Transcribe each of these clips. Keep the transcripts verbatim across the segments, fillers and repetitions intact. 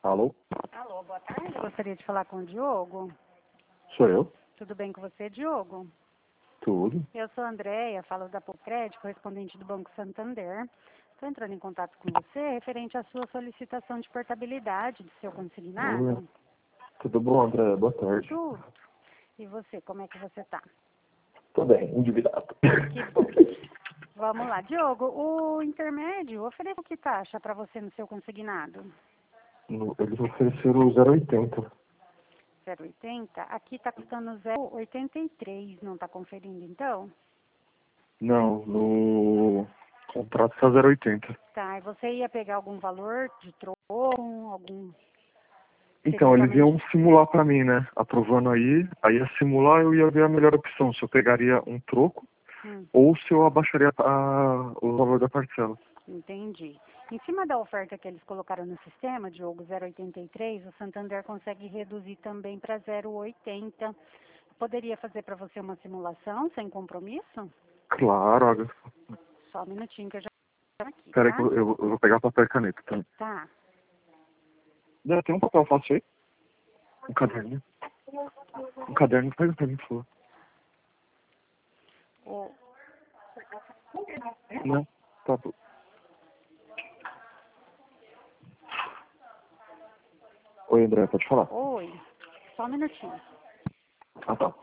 Alô? Alô, boa tarde. Gostaria de falar com o Diogo. Sou eu? Tudo bem com você, Diogo? Tudo. Eu sou a Andréia, falo da Pocred, correspondente do Banco Santander. Estou entrando em contato com você referente à sua solicitação de portabilidade do seu consignado. Oi. Tudo bom, André? Boa tarde. Tudo. E você, como é que você está? Tô bem, endividado. Que bom. Vamos lá. Diogo, o intermédio oferece que taxa para você no seu consignado? No- Eles ofereceram zero vírgula oitenta. zero vírgula oitenta? Aqui está custando zero vírgula oitenta e três, não está conferindo então? Não, no contrato tá zero vírgula oitenta. Tá, e você ia pegar algum valor de troco, algum... Então, Seria eles somente... iam simular pra mim, né? Aprovando aí, aí ia simular eu ia ver a melhor opção, se eu pegaria um troco Hum, ou se eu abaixaria a, o valor da parcela. entendi. Em cima da oferta que eles colocaram no sistema, Diogo, zero vírgula oitenta e três, o Santander consegue reduzir também para zero vírgula oitenta. Poderia fazer para você uma simulação sem compromisso? Claro, olha. Só um minutinho que eu já estou aqui, Peraí tá? que eu, eu, eu vou pegar papel e caneta também. Tá. Já tem um papel fácil aí? Um caderno. Um caderno, pega pra mim, por favor. O... Não, tá bom. Oi, André, pode falar. Oi, só um minutinho. Ah, tá.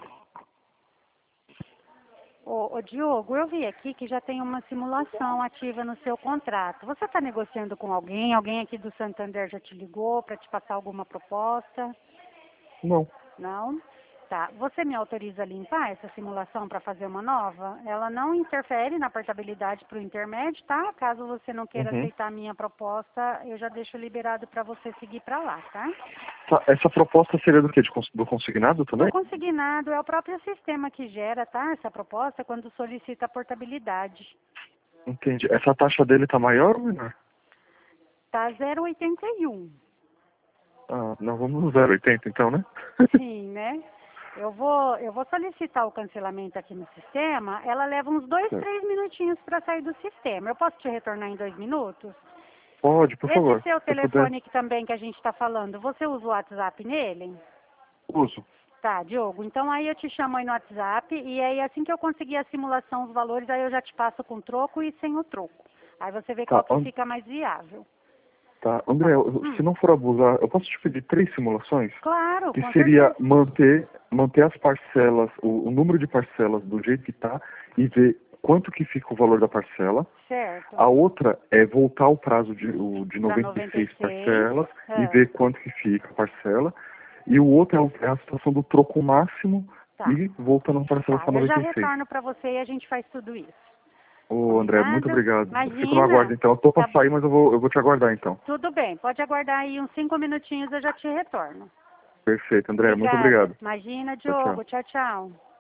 Ô, ô, Diogo, eu vi aqui que já tem uma simulação ativa no seu contrato. Você está negociando com alguém? Alguém aqui do Santander já te ligou para te passar alguma proposta? Não. Não? Tá. Você me autoriza a limpar essa simulação para fazer uma nova? Ela não interfere na portabilidade para o intermédio, tá? Caso você não queira Uhum. aceitar a minha proposta, eu já deixo liberado para você seguir para lá, tá? Tá, essa proposta seria do quê? De cons- do consignado Do também? consignado é o próprio sistema que gera, tá? Essa proposta quando solicita a portabilidade. Entendi. Essa taxa dele tá maior ou menor? Tá zero vírgula oitenta e um. Ah, não, vamos no zero vírgula oitenta então, né? Sim, né? Eu vou, eu vou solicitar o cancelamento aqui no sistema. Ela leva uns dois, Certo. três minutinhos para sair do sistema. Eu posso te retornar em dois minutos? Pode, por Esse favor. seu Se eu puder. telefone que também que a gente está falando, você usa o WhatsApp nele? Uso. Tá, Diogo. Então aí eu te chamo aí no WhatsApp e aí assim que eu conseguir a simulação, os valores, aí eu já te passo com troco e sem o troco. Aí você vê Tá, qual que And- fica mais viável. tá. André, eu- Hum, se não for abusar, eu posso te pedir três simulações? claro, Que com seria certeza. manter, manter as parcelas, o, o número de parcelas do jeito que tá e ver quanto que fica o valor da parcela. Certo. A outra é voltar o prazo de, o, de Da noventa e noventa e seis seis. parcelas e Ah, ver quanto que fica a parcela. E o outro é, o- é a situação do troco máximo tá. e voltando a parcela Tá, para eu já noventa e seis. retorno para você e a gente faz tudo isso. Ô, André, muito Combinado? obrigado. Eu fico no aguardo, Imagina. então. Eu tô Tá para sair, mas eu vou, eu vou te aguardar, então. tudo bem. Pode aguardar aí uns cinco minutinhos, eu já te retorno. Perfeito, André. Muito Obrigada. obrigado. Imagina, Tchau, tchau. Diogo. Tchau, tchau.